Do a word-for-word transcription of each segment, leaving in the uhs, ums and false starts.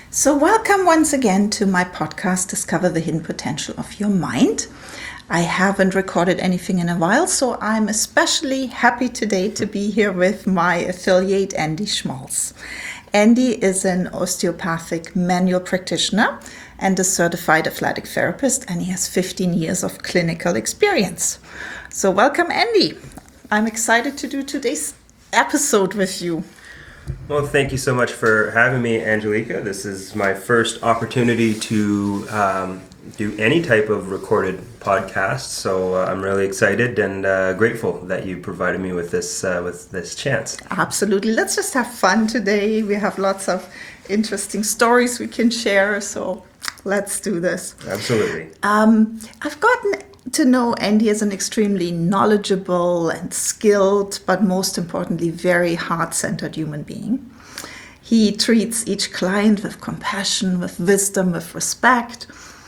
So welcome once again to my podcast, Discover the Hidden Potential of Your Mind. I haven't recorded anything in a while, so I'm especially happy today to be here with my affiliate, Andy Schmalz. Andy is an osteopathic manual practitioner and a certified athletic therapist, and he has fifteen years of clinical experience. So welcome, Andy. I'm excited to do today's episode with you. Well, thank you so much for having me, Angelica. This is my first opportunity to um, do any type of recorded podcast, so uh, I'm really excited and uh, grateful that you provided me with this uh, with this chance. Absolutely. Let's just have fun today. We have lots of interesting stories we can share, so let's do this. Absolutely. Um, I've gotten to know Andy as an extremely knowledgeable and skilled, but most importantly, very heart-centered human being. He treats each client with compassion, with wisdom, with respect,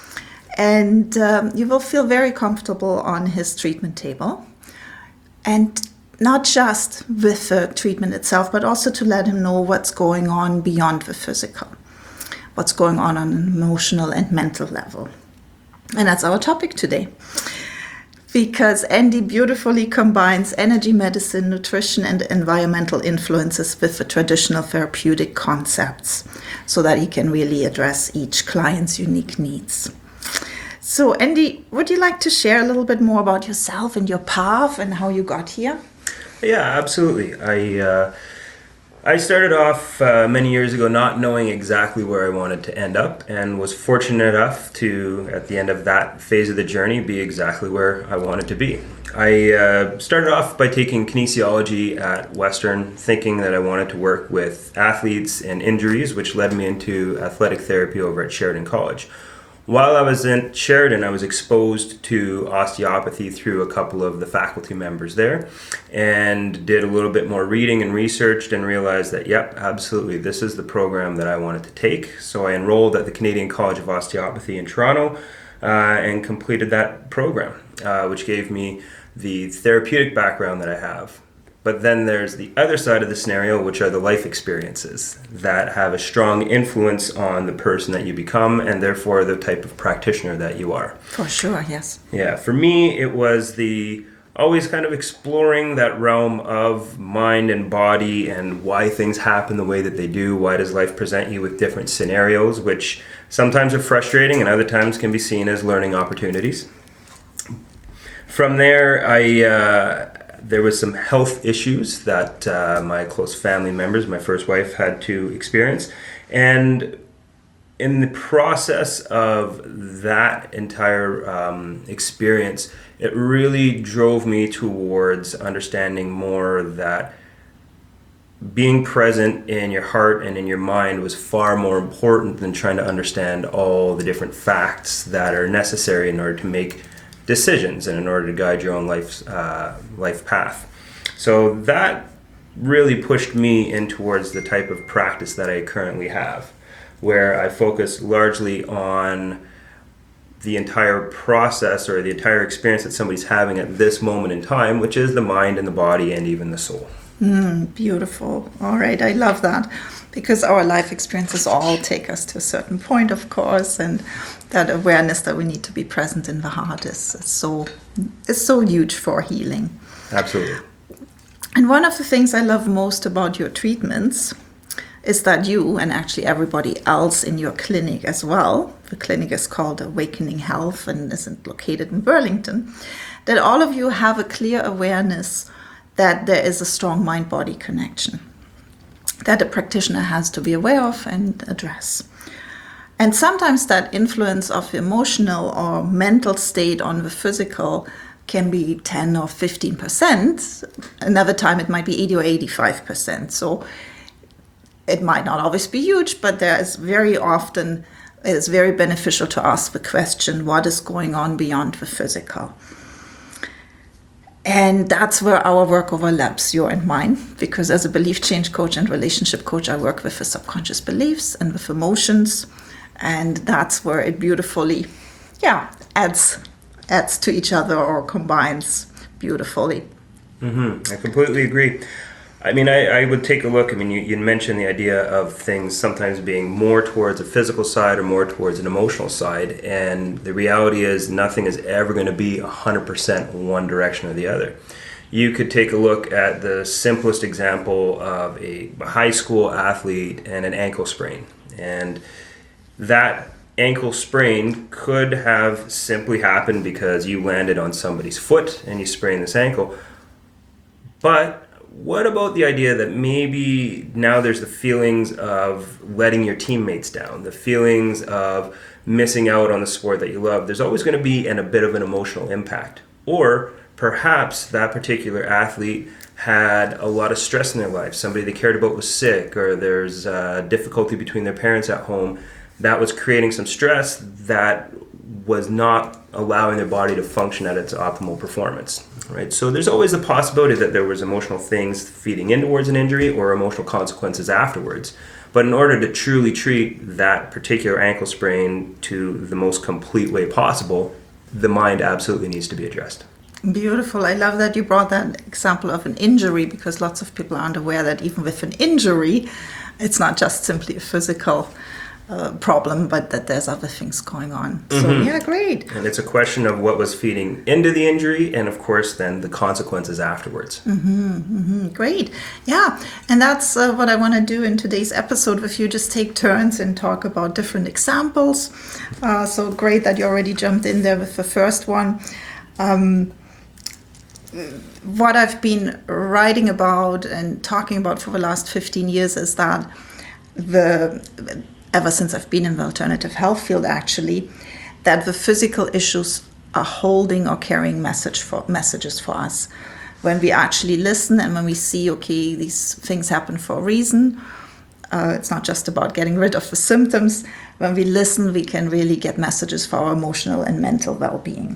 and um, you will feel very comfortable on his treatment table. And not just with the treatment itself, but also to let him know what's going on beyond the physical, what's going on on an emotional and mental level. And that's our topic today, because Andy beautifully combines energy medicine, nutrition, and environmental influences with the traditional therapeutic concepts so that he can really address each client's unique needs. So, Andy, would you like to share a little bit more about yourself and your path and how you got here? Yeah, absolutely. I uh, I started off uh, many years ago not knowing exactly where I wanted to end up, and was fortunate enough to, at the end of that phase of the journey, be exactly where I wanted to be. I uh, started off by taking kinesiology at Western, thinking that I wanted to work with athletes and injuries, which led me into athletic therapy over at Sheridan College. While I was in Sheridan, I was exposed to osteopathy through a couple of the faculty members there, and did a little bit more reading and researched and realized that, yep, absolutely, this is the program that I wanted to take. So I enrolled at the Canadian College of Osteopathy in Toronto uh, and completed that program, uh, which gave me the therapeutic background that I have. But then there's the other side of the scenario, which are the life experiences that have a strong influence on the person that you become, and therefore the type of practitioner that you are. For sure, yes. Yeah, for me, it was the always kind of exploring that realm of mind and body and why things happen the way that they do. Why does life present you with different scenarios, which sometimes are frustrating and other times can be seen as learning opportunities. From there, I... Uh, There was some health issues that uh, my close family members, my first wife, had to experience. And in the process of that entire um, experience, it really drove me towards understanding more that being present in your heart and in your mind was far more important than trying to understand all the different facts that are necessary in order to make decisions and in order to guide your own life's uh, life path. So that really pushed me in towards the type of practice that I currently have, where I focus largely on the entire process or the entire experience that somebody's having at this moment in time, which is the mind and the body and even the soul. Mm, beautiful. All right, I love that, because our life experiences all take us to a certain point, of course, and that awareness that we need to be present in the heart is, is so is so huge for healing. Absolutely. And one of the things I love most about your treatments is that you, and actually everybody else in your clinic as well, the clinic is called Awakening Health and is located in Burlington, that all of you have a clear awareness that there is a strong mind-body connection that a practitioner has to be aware of and address. And sometimes that influence of emotional or mental state on the physical can be ten or fifteen percent. Another time it might be eighty or eighty-five percent. So it might not always be huge, but there is very often, it is very beneficial to ask the question, what is going on beyond the physical? And that's where our work overlaps, your and mine, because as a belief change coach and relationship coach, I work with the subconscious beliefs and with emotions. And that's where it beautifully, yeah, adds adds to each other or combines beautifully. Mm-hmm. I completely agree. I mean, I, I would take a look. I mean, you, you mentioned the idea of things sometimes being more towards a physical side or more towards an emotional side. And the reality is nothing is ever going to be one hundred percent one direction or the other. You could take a look at the simplest example of a high school athlete and an ankle sprain. And that ankle sprain could have simply happened because you landed on somebody's foot and you sprained this ankle. But what about the idea that maybe now there's the feelings of letting your teammates down, the feelings of missing out on the sport that you love? There's always going to be an, a bit of an emotional impact. Or perhaps that particular athlete had a lot of stress in their life. Somebody they cared about was sick, or there's uh, difficulty between their parents at home that was creating some stress that was not allowing their body to function at its optimal performance, right? So there's always the possibility that there was emotional things feeding in towards an injury or emotional consequences afterwards. But in order to truly treat that particular ankle sprain to the most complete way possible, the mind absolutely needs to be addressed. Beautiful. I love that you brought that example of an injury, because lots of people aren't aware that even with an injury, it's not just simply a physical Uh, problem, but that there's other things going on. So mm-hmm. yeah, great. And it's a question of what was feeding into the injury, and of course then the consequences afterwards. Mm-hmm, mm-hmm. Great. Yeah, and that's uh, what I want to do in today's episode with you. Just take turns and talk about different examples. Uh, so great that you already jumped in there with the first one. Um, what I've been writing about and talking about for the last fifteen years is that the ever since I've been in the alternative health field, actually, that the physical issues are holding or carrying message for messages for us. When we actually listen and when we see, okay, these things happen for a reason, uh, it's not just about getting rid of the symptoms. When we listen, we can really get messages for our emotional and mental well-being.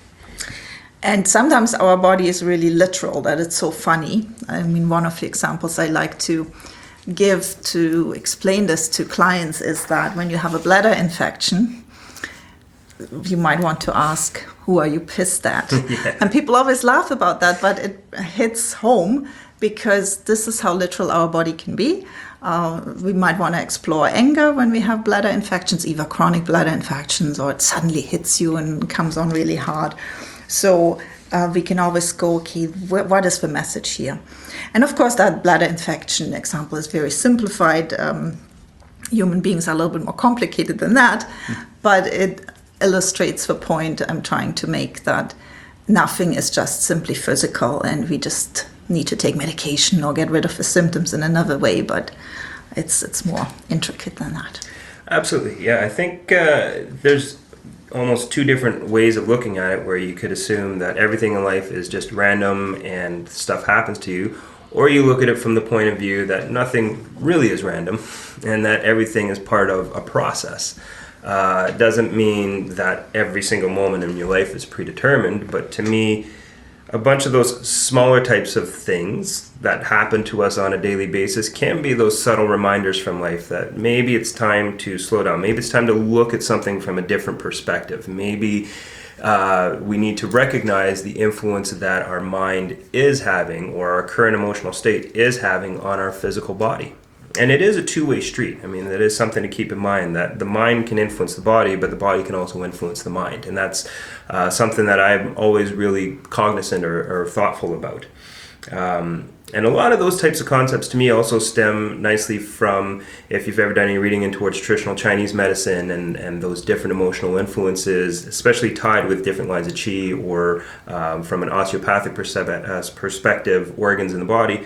And sometimes our body is really literal, that it's so funny. I mean, one of the examples I like to give to explain this to clients is that when you have a bladder infection, you might want to ask, who are you pissed at? Yeah. And people always laugh about that, but it hits home because this is how literal our body can be. Uh, we might want to explore anger when we have bladder infections, either chronic bladder infections, or it suddenly hits you and comes on really hard. So Uh, we can always go, okay, wh- what is the message here? And of course, that bladder infection example is very simplified. Um, human beings are a little bit more complicated than that, mm. but it illustrates the point I'm trying to make, that nothing is just simply physical and we just need to take medication or get rid of the symptoms in another way, but it's it's more intricate than that. Absolutely, yeah. I think uh, there's almost two different ways of looking at it, where you could assume that everything in life is just random and stuff happens to you, or you look at it from the point of view that nothing really is random and that everything is part of a process. Uh, it doesn't mean that every single moment in your life is predetermined, but to me, a bunch of those smaller types of things that happen to us on a daily basis can be those subtle reminders from life that maybe it's time to slow down. Maybe it's time to look at something from a different perspective. Maybe uh, we need to recognize the influence that our mind is having, or our current emotional state is having, on our physical body. And it is a two-way street. I mean, that is something to keep in mind, that the mind can influence the body, but the body can also influence the mind. And that's uh, something that I'm always really cognizant or, or thoughtful about. Um, and a lot of those types of concepts to me also stem nicely from, if you've ever done any reading in towards traditional Chinese medicine and, and those different emotional influences, especially tied with different lines of qi, or um, from an osteopathic perse- uh, perspective, organs in the body.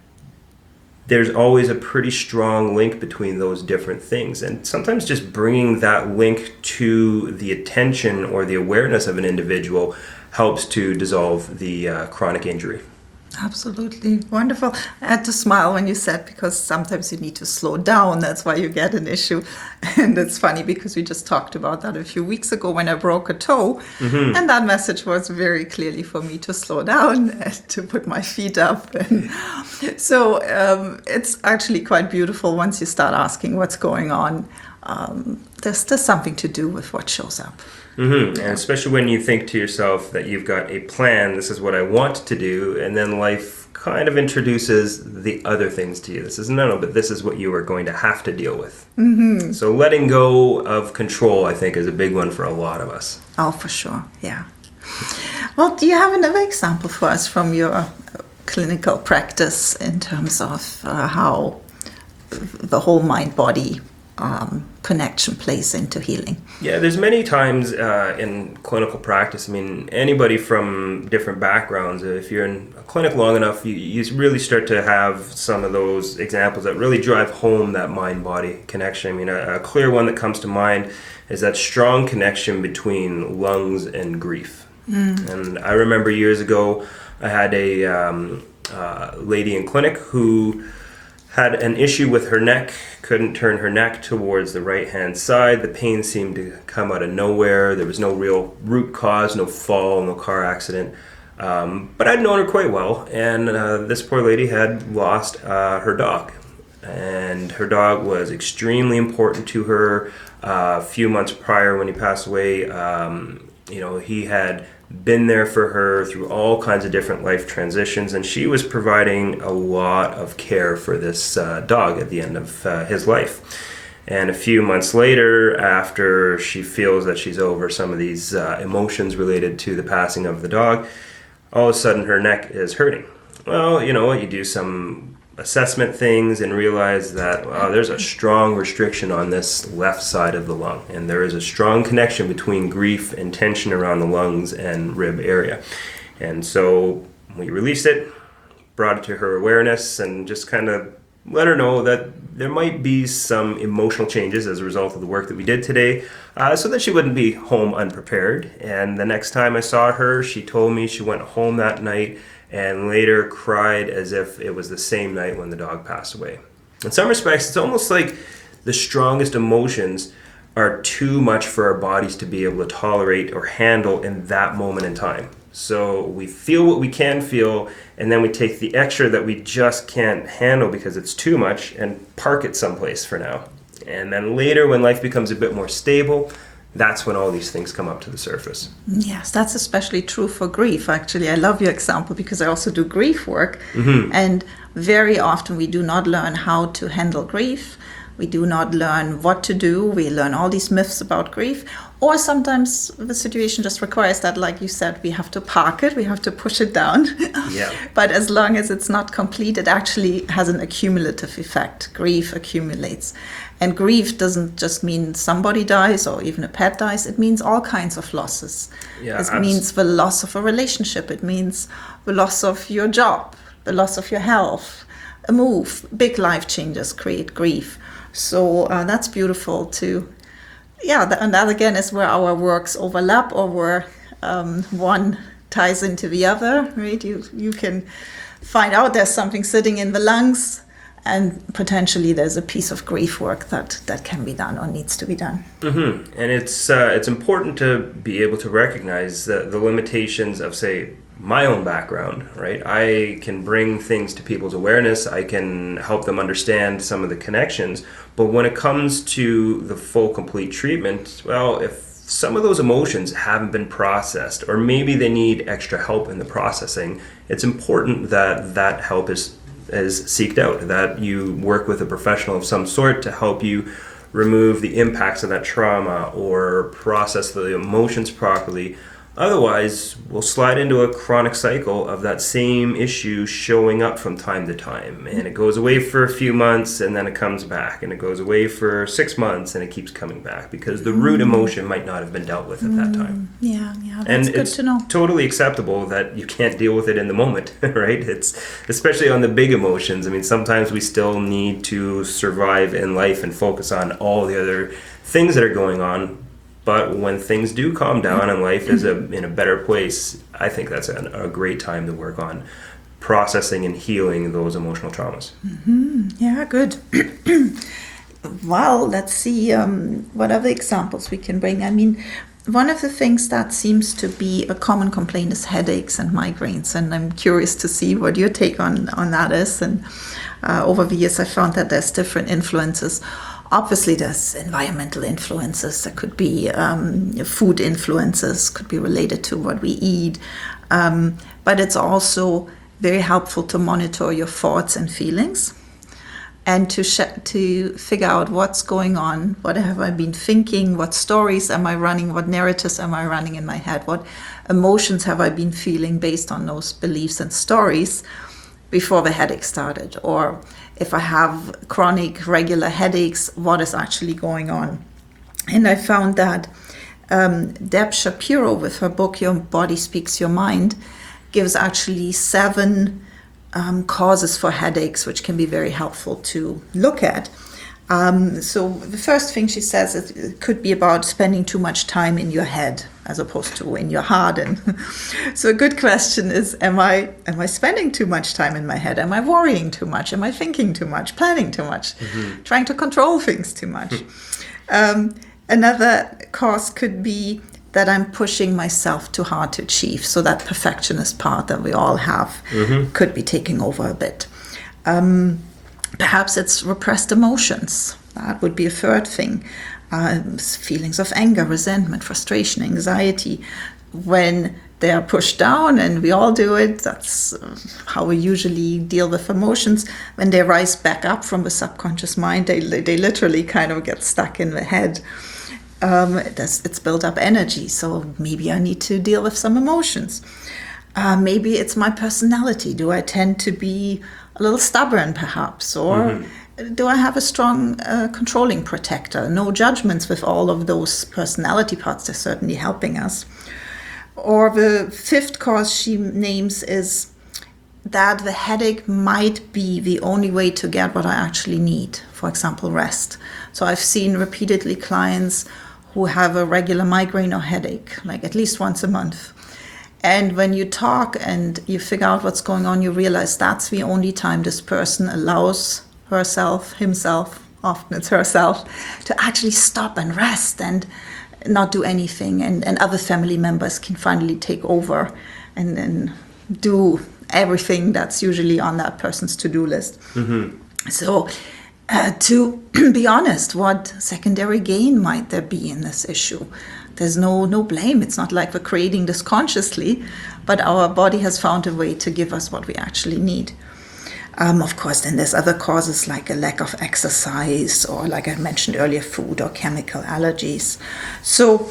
There's always a pretty strong link between those different things. And sometimes just bringing that link to the attention or the awareness of an individual helps to dissolve the uh, chronic injury. Absolutely. Wonderful. I had to smile when you said, because sometimes you need to slow down. That's why you get an issue. And it's funny because we just talked about that a few weeks ago when I broke a toe. Mm-hmm. And that message was very clearly for me to slow down and to put my feet up. And so um, it's actually quite beautiful once you start asking what's going on. Um, there's, there's something to do with what shows up. Mm-hmm. And especially when you think to yourself that you've got a plan, this is what I want to do, and then life kind of introduces the other things to you. This is no, no, but this is what you are going to have to deal with. Mm-hmm. So letting go of control, I think, is a big one for a lot of us. Oh, for sure. Yeah. Well, do you have another example for us from your clinical practice in terms of uh, how the whole mind-body um, connection plays into healing? Yeah, there's many times uh, in clinical practice. I mean, anybody from different backgrounds, if you're in a clinic long enough, you, you really start to have some of those examples that really drive home that mind-body connection. I mean, a, a clear one that comes to mind is that strong connection between lungs and grief. Mm. And I remember years ago, I had a um, uh, lady in clinic who had an issue with her neck, couldn't turn her neck towards the right-hand side. The pain seemed to come out of nowhere. There was no real root cause, no fall, no car accident. Um, but I'd known her quite well, and uh, this poor lady had lost uh, her dog. And her dog was extremely important to her. Uh, a few months prior when he passed away, um, you know, he had been there for her through all kinds of different life transitions, and she was providing a lot of care for this uh, dog at the end of uh, his life. And a few months later, after she feels that she's over some of these uh, emotions related to the passing of the dog, all of a sudden her neck is hurting. Well, you know what, you do some assessment things and realize that wow, there's a strong restriction on this left side of the lung, and there is a strong connection between grief and tension around the lungs and rib area. And so we released it, brought it to her awareness, and just kind of let her know that there might be some emotional changes as a result of the work that we did today, uh, so that she wouldn't be home unprepared. And the next time I saw her, she told me she went home that night and later cried as if it was the same night when the dog passed away. In some respects, it's almost like the strongest emotions are too much for our bodies to be able to tolerate or handle in that moment in time. So we feel what we can feel, and then we take the extra that we just can't handle because it's too much and park it someplace for now. And then later, when life becomes a bit more stable, that's when all these things come up to the surface. Yes, that's especially true for grief. Actually, I love your example because I also do grief work. Mm-hmm. And very often we do not learn how to handle grief. We do not learn what to do. We learn all these myths about grief. Or sometimes the situation just requires that, like you said, we have to park it, we have to push it down. Yeah. But as long as it's not complete, it actually has an accumulative effect. Grief accumulates. And grief doesn't just mean somebody dies or even a pet dies. It means all kinds of losses. Yeah, it abs- means the loss of a relationship. It means the loss of your job, the loss of your health, a move. Big life changes create grief. So uh, that's beautiful too. Yeah, th- and that again is where our works overlap, or where um, one ties into the other, right? You you can find out there's something sitting in the lungs, and potentially there's a piece of grief work that, that can be done or needs to be done. Mm-hmm. And it's uh, it's important to be able to recognize the, the limitations of, say, my own background, right? I can bring things to people's awareness. I can help them understand some of the connections. But when it comes to the full, complete treatment, well, if some of those emotions haven't been processed, or maybe they need extra help in the processing, it's important that that help is is seeked out, that you work with a professional of some sort to help you remove the impacts of that trauma or process the emotions properly. Otherwise, we'll slide into a chronic cycle of that same issue showing up from time to time. And it goes away for a few months, and then it comes back. And it goes away for six months, and it keeps coming back because the root emotion might not have been dealt with at that time. Yeah, yeah, that's and good it's to know. Totally acceptable that you can't deal with it in the moment, right? It's especially on the big emotions. I mean, sometimes we still need to survive in life and focus on all the other things that are going on. But when things do calm down and life is a, in a better place, I think that's a, a great time to work on processing and healing those emotional traumas. Mm-hmm. Yeah, good. Well, let's see um, what other examples we can bring. I mean, one of the things that seems to be a common complaint is headaches and migraines, and I'm curious to see what your take on, on that is. And uh, over the years, I found that there's different influences. Obviously, there's environmental influences. There could be um, food influences, could be related to what we eat. Um, but it's also very helpful to monitor your thoughts and feelings, and to sh- to figure out what's going on, what have I been thinking, what stories am I running, what narratives am I running in my head, what emotions have I been feeling based on those beliefs and stories before the headache started, or if I have chronic regular headaches, what is actually going on. And I found that um, Deb Shapiro, with her book Your Body Speaks Your Mind, gives actually seven um, causes for headaches, which can be very helpful to look at. Um, so the first thing she says is it could be about spending too much time in your head as opposed to in your heart. And so a good question is, am I am I spending too much time in my head? Am I worrying too much? Am I thinking too much, planning too much, mm-hmm. trying to control things too much? um, another cause could be that I'm pushing myself too hard to achieve. So that perfectionist part that we all have mm-hmm. could be taking over a bit. Um, Perhaps it's repressed emotions. That would be a third thing. Um, feelings of anger, resentment, frustration, anxiety. When they are pushed down, and we all do it, that's uh, how we usually deal with emotions. When they rise back up from the subconscious mind, they they literally kind of get stuck in the head. Um, it's, it's built up energy, so maybe I need to deal with some emotions. Uh, maybe it's my personality. Do I tend to be a little stubborn, perhaps? Or mm-hmm. do I have a strong uh, controlling protector? No judgments with all of those personality parts. They're certainly helping us. Or the fifth cause she names is that the headache might be the only way to get what I actually need. For example, rest. So I've seen repeatedly clients who have a regular migraine or headache, like at least once a month. And when you talk and you figure out what's going on, you realize that's the only time this person allows herself, himself, often it's herself, to actually stop and rest and not do anything. And, and other family members can finally take over and, and do everything that's usually on that person's to-do list. Mm-hmm. So uh, to be honest, what secondary gain might there be in this issue? There's no no blame. It's not like we're creating this consciously, but our body has found a way to give us what we actually need. Um, of course, then there's other causes like a lack of exercise, or like I mentioned earlier, food or chemical allergies. So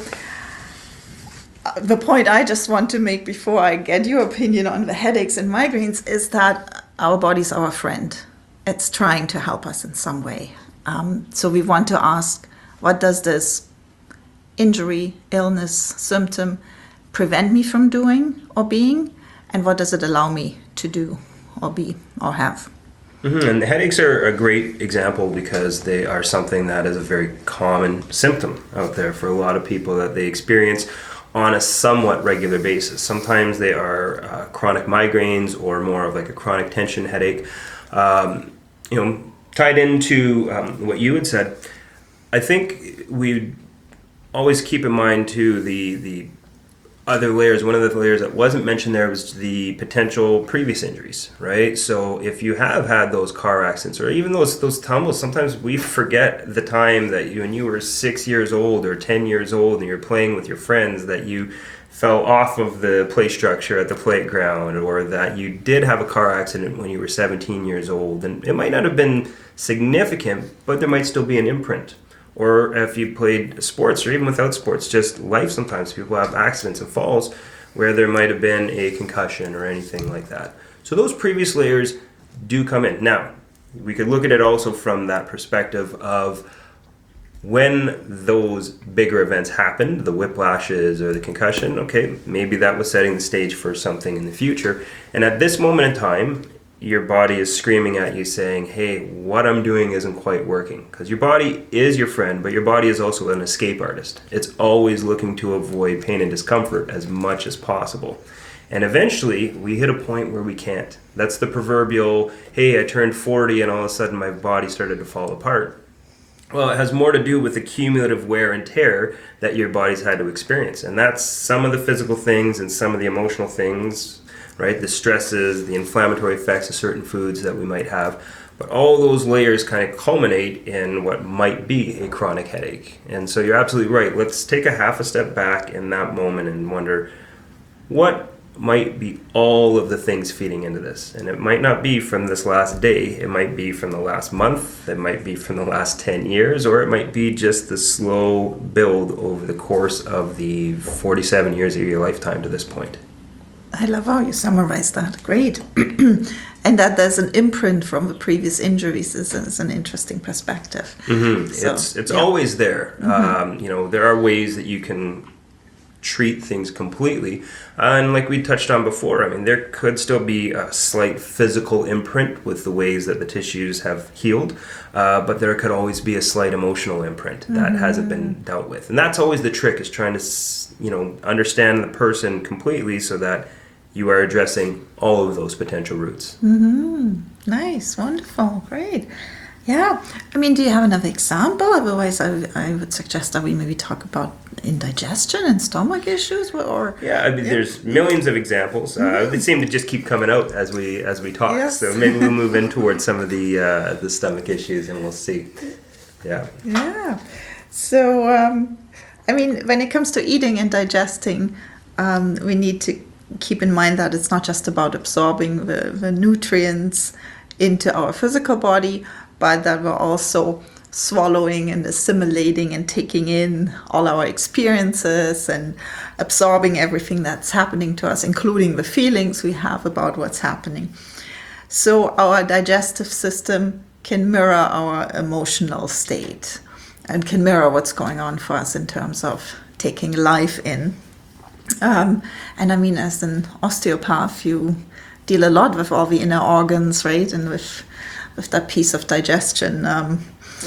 uh, the point I just want to make before I get your opinion on the headaches and migraines is that our body's our friend. It's trying to help us in some way. Um, so we want to ask, what does this injury, illness, symptom prevent me from doing or being, and what does it allow me to do or be or have? Mm-hmm. And the headaches are a great example because they are something that is a very common symptom out there for a lot of people that they experience on a somewhat regular basis. Sometimes they are uh, chronic migraines or more of like a chronic tension headache. Um, you know, tied into um, what you had said, I think we always keep in mind too the the other layers. One of the layers that wasn't mentioned there was the potential previous injuries, right? So if you have had those car accidents or even those those tumbles, sometimes we forget the time that you when you were six years old or ten years old and you're playing with your friends that you fell off of the play structure at the playground, or that you did have a car accident when you were seventeen years old. And it might not have been significant, but there might still be an imprint. Or if you played sports, or even without sports, just life, sometimes people have accidents and falls where there might have been a concussion or anything like that. So those previous layers do come in. Now, we could look at it also from that perspective of when those bigger events happened, the whiplashes or the concussion, okay, maybe that was setting the stage for something in the future. And at this moment in time, your body is screaming at you saying, hey, what I'm doing isn't quite working. Because your body is your friend, but your body is also an escape artist. It's always looking to avoid pain and discomfort as much as possible. And eventually, we hit a point where we can't. That's the proverbial, hey, I turned forty and all of a sudden my body started to fall apart. Well, it has more to do with the cumulative wear and tear that your body's had to experience. And that's some of the physical things and some of the emotional things, right? The stresses, the inflammatory effects of certain foods that we might have. But all those layers kind of culminate in what might be a chronic headache. And so you're absolutely right. Let's take a half a step back in that moment and wonder, what might be all of the things feeding into this. And it might not be from this last day. It might be from the last month. It might be from the last ten years, or it might be just the slow build over the course of the forty-seven years of your lifetime to this point. I love how you summarize that. Great. And that there's an imprint from the previous injuries is, is an interesting perspective. Mm-hmm. So, it's it's yeah. always there. Mm-hmm. Um, you know, there are ways that you can treat things completely. Uh, and like we touched on before, I mean, there could still be a slight physical imprint with the ways that the tissues have healed, uh, but there could always be a slight emotional imprint that Mm-hmm. hasn't been dealt with. And that's always the trick, is trying to, you know, understand the person completely so that you are addressing all of those potential roots. Mm-hmm. Nice, wonderful, great. Yeah, I mean, do you have another example? Otherwise, I, I would suggest that we maybe talk about indigestion and stomach issues, or Yeah, I mean, Yeah. there's millions of examples. Uh, they seem to just keep coming out as we as we talk. Yes. So maybe we'll move in towards some of the uh, the stomach issues, and we'll see. Yeah. Yeah. So, um, I mean, when it comes to eating and digesting, um, we need to keep in mind that it's not just about absorbing the, the nutrients into our physical body, but that we're also swallowing and assimilating and taking in all our experiences and absorbing everything that's happening to us, including the feelings we have about what's happening. So our digestive system can mirror our emotional state and can mirror what's going on for us in terms of taking life in. Um, and I mean, as an osteopath, you deal a lot with all the inner organs, right? And with with that piece of digestion. Um,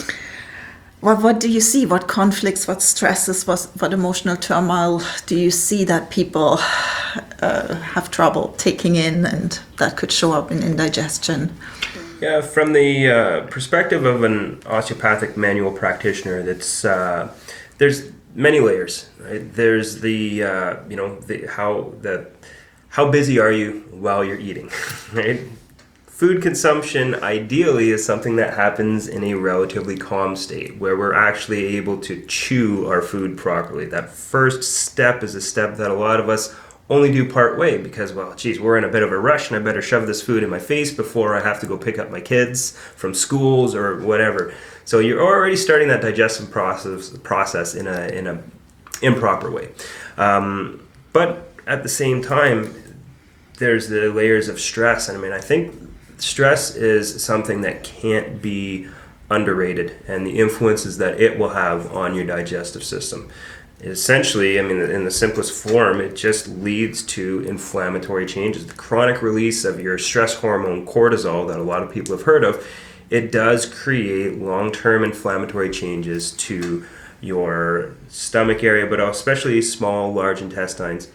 what what do you see? What conflicts, what stresses, what, what emotional turmoil do you see that people uh, have trouble taking in, and that could show up in indigestion? Yeah, from the uh, perspective of an osteopathic manual practitioner, that's uh, there's many layers. Right? There's the uh, you know the how the how busy are you while you're eating, right? Food consumption ideally is something that happens in a relatively calm state where we're actually able to chew our food properly. That first step is a step that a lot of us only do part way because, well, geez, we're in a bit of a rush and I better shove this food in my face before I have to go pick up my kids from schools or whatever. So you're already starting that digestive process process in a in a improper way. Um, but at the same time, there's the layers of stress. And I mean, I think stress is something that can't be underrated, and the influences that it will have on your digestive system. Essentially, I mean, in the simplest form, it just leads to inflammatory changes. The chronic release of your stress hormone cortisol that a lot of people have heard of, it does create long-term inflammatory changes to your stomach area, but especially small, large intestines.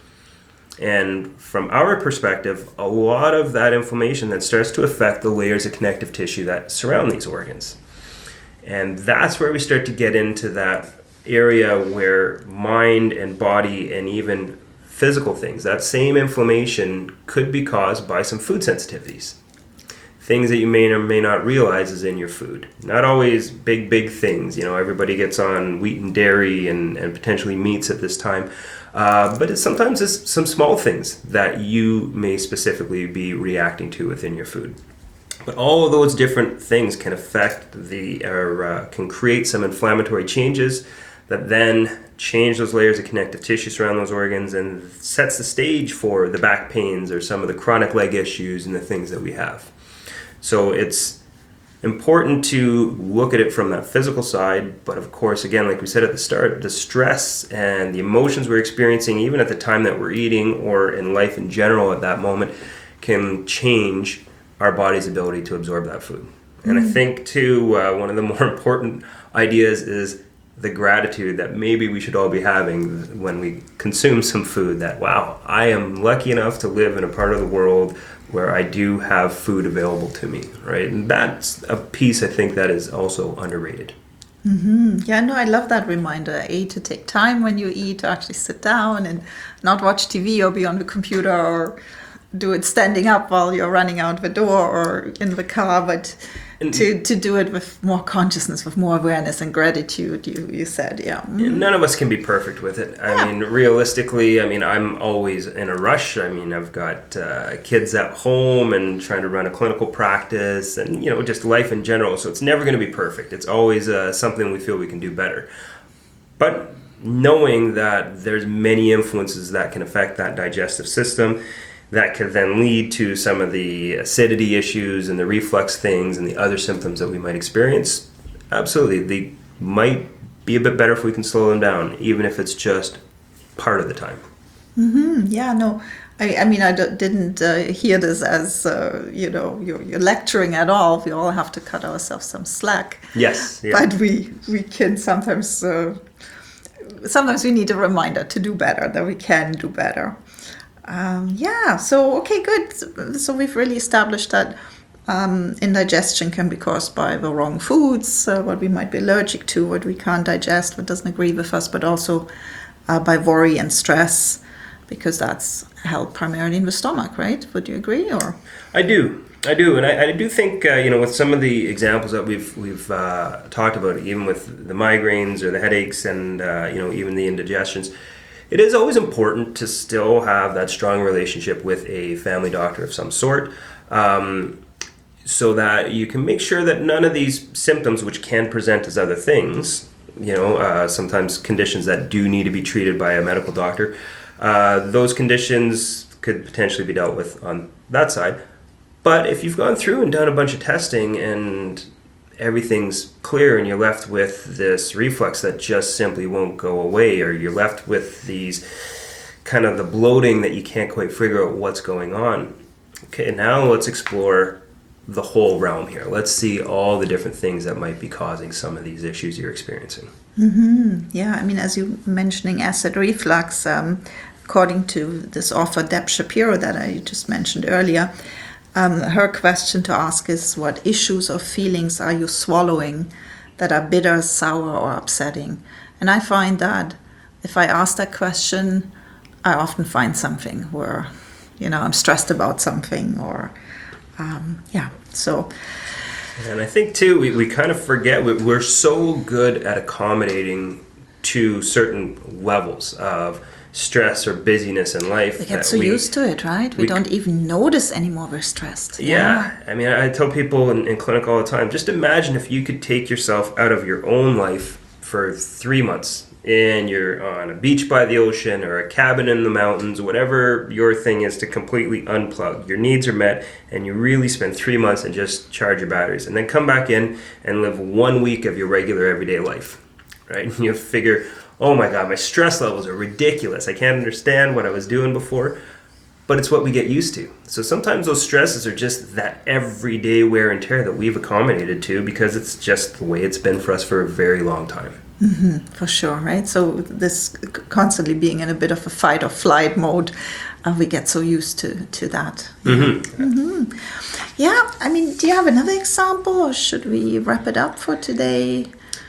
And from our perspective, a lot of that inflammation that starts to affect the layers of connective tissue that surround these organs. And that's where we start to get into that area where mind and body and even physical things, that same inflammation could be caused by some food sensitivities. Things that you may or may not realize is in your food. Not always big, big things. You know, everybody gets on wheat and dairy and, and potentially meats at this time. Uh, but it's, sometimes it's some small things that you may specifically be reacting to within your food. But all of those different things can affect the, or uh, can create some inflammatory changes that then change those layers of connective tissue surrounding those organs and sets the stage for the back pains or some of the chronic leg issues and the things that we have. So it's important to look at it from that physical side, but of course, again, like we said at the start, the stress and the emotions we're experiencing, even at the time that we're eating or in life in general at that moment, can change our body's ability to absorb that food. And I think, too, uh, one of the more important ideas is the gratitude that maybe we should all be having when we consume some food, that, wow, I am lucky enough to live in a part of the world where I do have food available to me, right? And that's a piece I think that is also underrated. Mm-hmm. Yeah, no, I love that reminder. A, to take time when you eat, to actually sit down and not watch T V or be on the computer or do it standing up while you're running out the door or in the car, but to, to do it with more consciousness, with more awareness and gratitude, you, you said, yeah. Mm. None of us can be perfect with it. I Yeah. mean, realistically, I mean, I'm always in a rush. I mean, I've got uh, kids at home and trying to run a clinical practice and, you know, just life in general. So it's never going to be perfect. It's always uh, something we feel we can do better. But knowing that there's many influences that can affect that digestive system, that could then lead to some of the acidity issues and the reflux things and the other symptoms that we might experience, absolutely, they might be a bit better if we can slow them down, even if it's just part of the time. Mm, yeah, no, I, I mean, I d- didn't uh, hear this as, uh, you know, you're, you're lecturing at all. We all have to cut ourselves some slack. Yes. Yeah. But we, we can sometimes, uh, sometimes we need a reminder to do better, that we can do better. Um, yeah, so, okay, good. So we've really established that um, indigestion can be caused by the wrong foods, uh, what we might be allergic to, what we can't digest, what doesn't agree with us, but also uh, by worry and stress, because that's held primarily in the stomach, right? Would you agree? Or I do. I do, and I, I do think uh, you know, with some of the examples that we've we've uh, talked about, even with the migraines or the headaches, and uh, you know, even the indigestions, it is always important to still have that strong relationship with a family doctor of some sort, um, so that you can make sure that none of these symptoms, which can present as other things, you know, uh, sometimes conditions that do need to be treated by a medical doctor, uh, those conditions could potentially be dealt with on that side. But if you've gone through and done a bunch of testing and everything's clear and you're left with this reflux that just simply won't go away, or you're left with these kind of the bloating that you can't quite figure out what's going on. Okay, now let's explore the whole realm here. Let's see all the different things that might be causing some of these issues you're experiencing. Mm-hmm. Yeah, I mean, as you mentioning acid reflux, um, according to this author Deb Shapiro that I just mentioned earlier, Um, her question to ask is, what issues or feelings are you swallowing that are bitter, sour, or upsetting? And I find that if I ask that question, I often find something where, you know, I'm stressed about something, or, um, yeah, so. And I think, too, we, we kind of forget, we, we're so good at accommodating to certain levels of stress or busyness in life. We get so we, used to it, right? We, we don't even notice anymore we're stressed. Yeah. yeah. I mean, I tell people in, in clinic all the time, just imagine if you could take yourself out of your own life for three months and you're on a beach by the ocean or a cabin in the mountains, whatever your thing is, to completely unplug. Your needs are met and you really spend three months and just charge your batteries, and then come back in and live one week of your regular everyday life, right? And you figure, oh my God, my stress levels are ridiculous. I can't understand what I was doing before, but it's what we get used to. So sometimes those stresses are just that everyday wear and tear that we've accommodated to because it's just the way it's been for us for a very long time. Mm-hmm, for sure, right? So this constantly being in a bit of a fight or flight mode, uh, we get so used to, to that. Mm-hmm. Mm-hmm. Yeah, I mean, do you have another example, or should we wrap it up for today?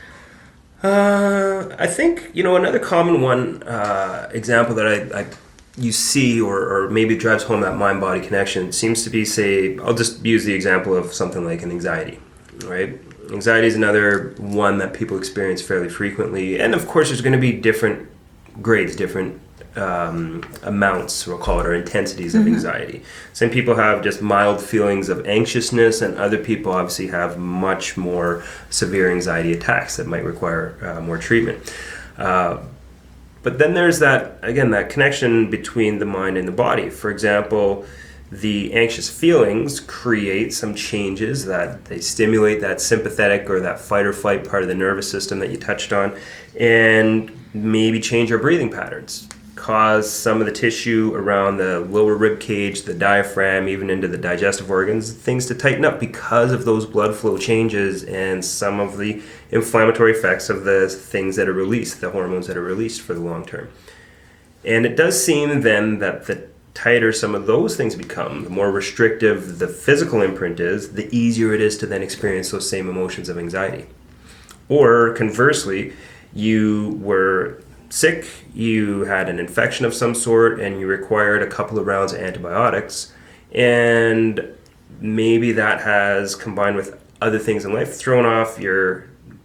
Uh, I think, you know, another common one, uh, example that I, I you see, or, or maybe drives home that mind-body connection, seems to be, say, I'll just use the example of something like an anxiety, right? Anxiety is another one that people experience fairly frequently. And of course, there's going to be different grades, different um, amounts, we'll call it, or intensities of mm-hmm. anxiety. Some people have just mild feelings of anxiousness, and other people obviously have much more severe anxiety attacks that might require uh, more treatment. Uh, but then there's that, again, that connection between the mind and the body. For example, the anxious feelings create some changes that they stimulate that sympathetic or that fight or flight part of the nervous system that you touched on, and maybe change our breathing patterns, cause some of the tissue around the lower rib cage, the diaphragm, even into the digestive organs, things to tighten up because of those blood flow changes and some of the inflammatory effects of the things that are released, the hormones that are released for the long term. And it does seem then that the tighter some of those things become, the more restrictive the physical imprint is, the easier it is to then experience those same emotions of anxiety. Or conversely, you were sick, you had an infection of some sort, and you required a couple of rounds of antibiotics, and maybe that has combined with other things in life, throwing off your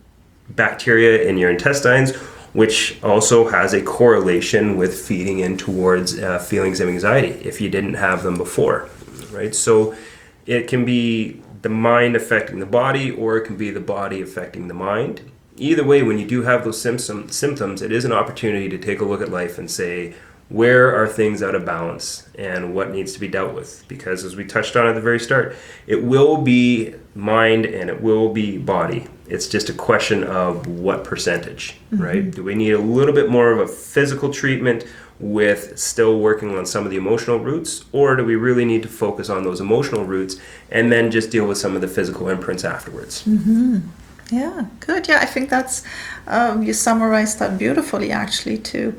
bacteria in your intestines, which also has a correlation with feeding in towards uh, feelings of anxiety if you didn't have them before, right? So it can be the mind affecting the body, or it can be the body affecting the mind. Either way, when you do have those symptom, symptoms, it is an opportunity to take a look at life and say, where are things out of balance and what needs to be dealt with? Because as we touched on at the very start, it will be mind and it will be body. It's just a question of what percentage, mm-hmm. right? Do we need a little bit more of a physical treatment with still working on some of the emotional roots, or do we really need to focus on those emotional roots and then just deal with some of the physical imprints afterwards? Mm-hmm. Yeah, good. Yeah, I think that's, um, you summarized that beautifully actually to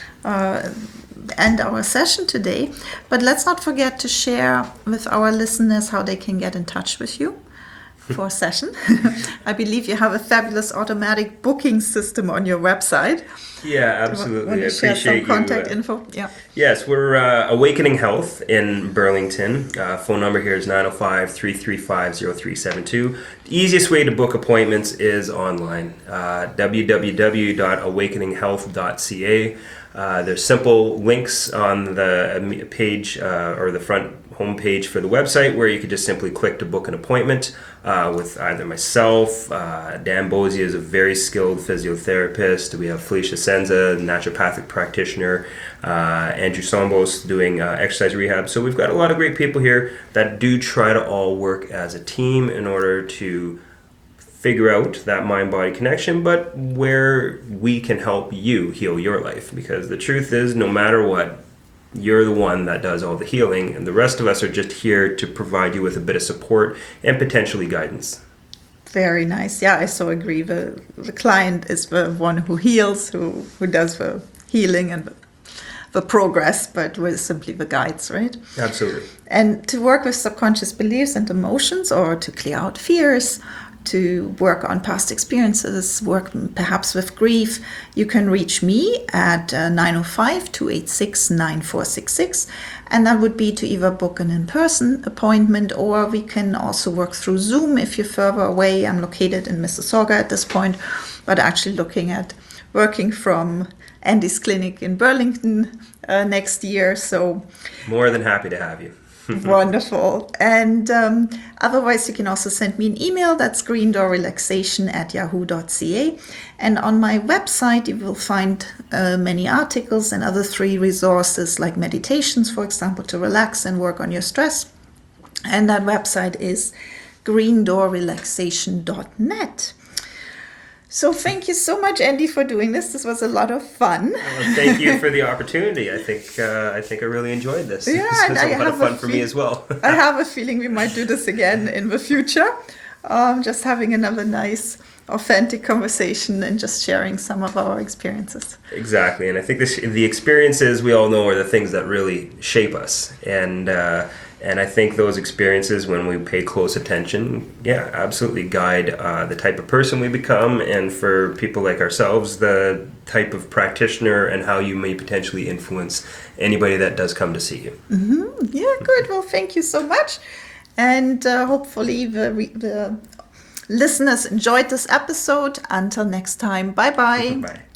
uh, end our session today. But let's not forget to share with our listeners how they can get in touch with you for a session. I believe you have a fabulous automatic booking system on your website. Yeah, absolutely. Want to I share appreciate some contact you. Uh, info? Yeah. Yes, we're uh, Awakening Health in Burlington. Uh, phone number here is nine oh five, three three five, oh three seven two. The easiest way to book appointments is online. Uh, w w w dot awakening health dot c a. Uh, there's simple links on the page uh, or the front homepage for the website where you could just simply click to book an appointment uh, with either myself. uh, Dan Bozie is a very skilled physiotherapist. We have Felicia Senza, naturopathic practitioner, uh, Andrew Sombos doing uh, exercise rehab. So we've got a lot of great people here that do try to all work as a team in order to figure out that mind-body connection, but where we can help you heal your life. Because the truth is, no matter what, you're the one that does all the healing, and the rest of us are just here to provide you with a bit of support and potentially guidance. Very nice. Yeah, I so agree. The, the client is the one who heals, who, who does the healing and the, the progress, but we're simply the guides, right? Absolutely. And to work with subconscious beliefs and emotions, or to clear out fears, to work on past experiences, work perhaps with grief, you can reach me at uh, nine oh five, two eight six, nine four six six. And that would be to either book an in-person appointment, or we can also work through Zoom if you're further away. I'm located in Mississauga at this point, but actually looking at working from Andy's clinic in Burlington uh, next year. So more than happy to have you. Wonderful. And um, otherwise, you can also send me an email. That's greendoorrelaxation at yahoo dot c a. And on my website, you will find uh, many articles and other free resources like meditations, for example, to relax and work on your stress. And that website is green door relaxation dot net. So thank you so much, Andy, for doing this. This was a lot of fun. Well, thank you for the opportunity. I think uh, I think I really enjoyed this. Yeah, this was I a lot of fun a for fe- me as well. I have a feeling we might do this again in the future. Um, just having another nice, authentic conversation and just sharing some of our experiences. Exactly, and I think this, the experiences we all know are the things that really shape us, and uh, and I think those experiences, when we pay close attention, yeah, absolutely guide uh, the type of person we become, and for people like ourselves, the type of practitioner and how you may potentially influence anybody that does come to see you. Mm-hmm. Yeah, good. Well, thank you so much, and uh, hopefully the the listeners enjoyed this episode. Until next time, bye bye. Bye.